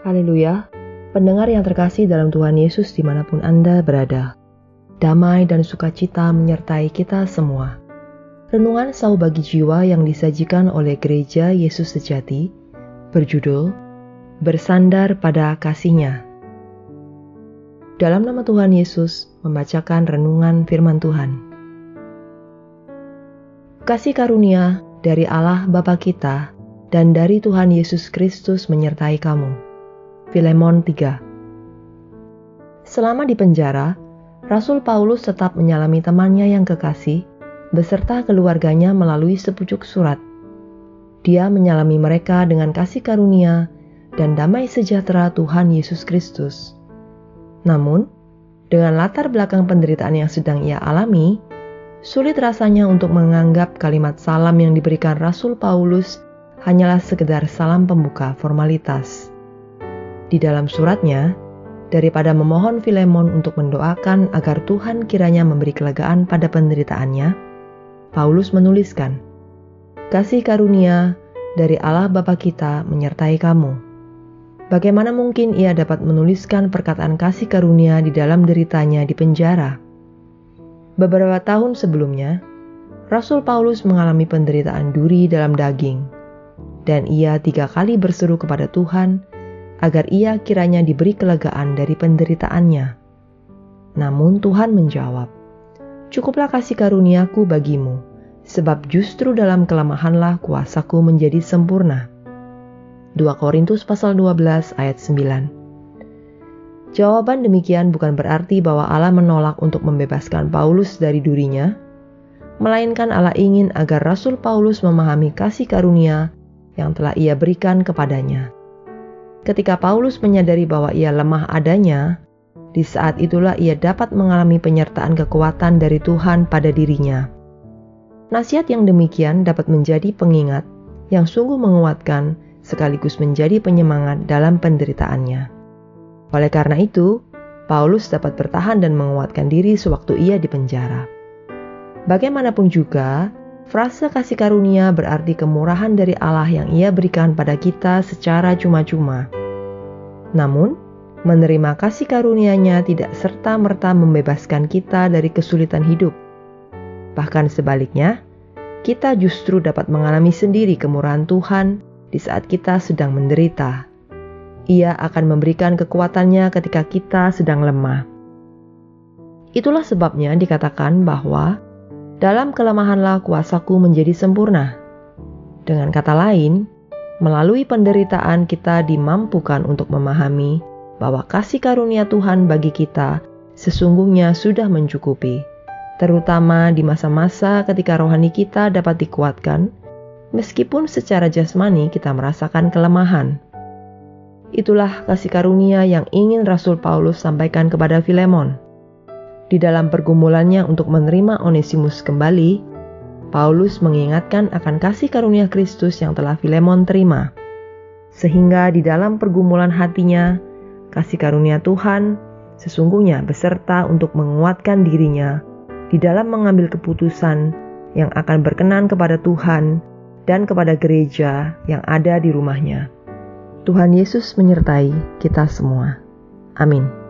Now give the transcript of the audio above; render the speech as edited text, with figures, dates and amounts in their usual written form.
Haleluya, pendengar yang terkasih dalam Tuhan Yesus dimanapun Anda berada. Damai dan sukacita menyertai kita semua. Renungan Sau Bagi Jiwa yang disajikan oleh Gereja Yesus Sejati berjudul Bersandar pada Kasih-Nya. Dalam nama Tuhan Yesus membacakan renungan firman Tuhan. Kasih karunia dari Allah Bapa kita dan dari Tuhan Yesus Kristus menyertai kamu. Filemon 3. Selama di penjara, Rasul Paulus tetap menyalami temannya yang kekasih beserta keluarganya melalui sepucuk surat. Dia menyalami mereka dengan kasih karunia dan damai sejahtera Tuhan Yesus Kristus. Namun, dengan latar belakang penderitaan yang sedang ia alami, sulit rasanya untuk menganggap kalimat salam yang diberikan Rasul Paulus hanyalah sekedar salam pembuka formalitas. Di dalam suratnya, daripada memohon Filemon untuk mendoakan agar Tuhan kiranya memberi kelegaan pada penderitaannya, Paulus menuliskan, "Kasih karunia dari Allah Bapa kita menyertai kamu." Bagaimana mungkin ia dapat menuliskan perkataan kasih karunia di dalam deritanya di penjara? Beberapa tahun sebelumnya, Rasul Paulus mengalami penderitaan duri dalam daging, dan ia 3 kali berseru kepada Tuhan agar ia kiranya diberi kelegaan dari penderitaannya. Namun Tuhan menjawab, "Cukuplah kasih karuniaku bagimu, sebab justru dalam kelemahanlah kuasaku menjadi sempurna." 2 Korintus pasal 12 ayat 9. Jawaban demikian bukan berarti bahwa Allah menolak untuk membebaskan Paulus dari durinya, melainkan Allah ingin agar Rasul Paulus memahami kasih karunia yang telah ia berikan kepadanya. Ketika Paulus menyadari bahwa ia lemah adanya, di saat itulah ia dapat mengalami penyertaan kekuatan dari Tuhan pada dirinya. Nasihat yang demikian dapat menjadi pengingat yang sungguh menguatkan sekaligus menjadi penyemangat dalam penderitaannya. Oleh karena itu, Paulus dapat bertahan dan menguatkan diri sewaktu ia di penjara. Bagaimanapun juga, frase kasih karunia berarti kemurahan dari Allah yang ia berikan pada kita secara cuma-cuma. Namun, menerima kasih karunia-Nya tidak serta-merta membebaskan kita dari kesulitan hidup. Bahkan sebaliknya, kita justru dapat mengalami sendiri kemurahan Tuhan di saat kita sedang menderita. Ia akan memberikan kekuatannya ketika kita sedang lemah. Itulah sebabnya dikatakan bahwa dalam kelemahanlah kuasaku menjadi sempurna. Dengan kata lain, melalui penderitaan kita dimampukan untuk memahami bahwa kasih karunia Tuhan bagi kita sesungguhnya sudah mencukupi, terutama di masa-masa ketika rohani kita dapat dikuatkan, meskipun secara jasmani kita merasakan kelemahan. Itulah kasih karunia yang ingin Rasul Paulus sampaikan kepada Filemon. Di dalam pergumulannya untuk menerima Onesimus kembali, Paulus mengingatkan akan kasih karunia Kristus yang telah Filemon terima. Sehingga di dalam pergumulan hatinya, kasih karunia Tuhan sesungguhnya beserta untuk menguatkan dirinya di dalam mengambil keputusan yang akan berkenan kepada Tuhan dan kepada gereja yang ada di rumahnya. Tuhan Yesus menyertai kita semua. Amin.